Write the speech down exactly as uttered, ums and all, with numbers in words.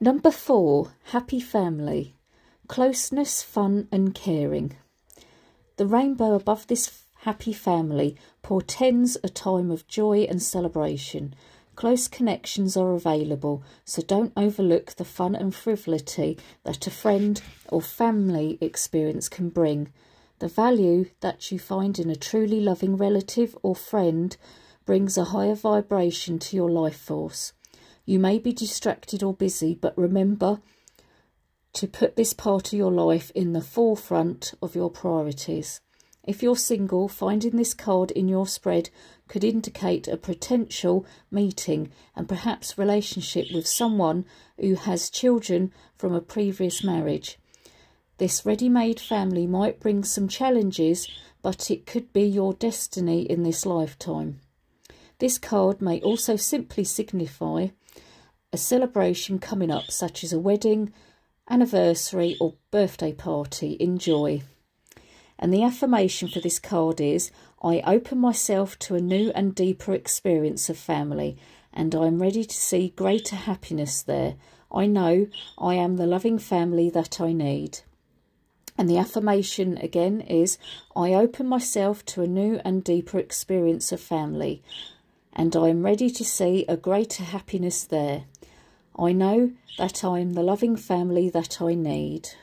Number four, happy family. Closeness, fun and caring. The rainbow above this happy family portends a time of joy and celebration. Close connections are available, so don't overlook the fun and frivolity that a friend or family experience can bring. The value that you find in a truly loving relative or friend brings a higher vibration to your life force. You may be distracted or busy, but remember to put this part of your life in the forefront of your priorities. If you're single, finding this card in your spread could indicate a potential meeting and perhaps relationship with someone who has children from a previous marriage. This ready-made family might bring some challenges, but it could be your destiny in this lifetime. This card may also simply signify a celebration coming up, such as a wedding, anniversary or birthday party. Enjoy. And the affirmation for this card is, I open myself to a new and deeper experience of family, and I am ready to see greater happiness there. I know I am the loving family that I need. And the affirmation again is, I open myself to a new and deeper experience of family, and I am ready to see a greater happiness there. I know that I am the loving family that I need.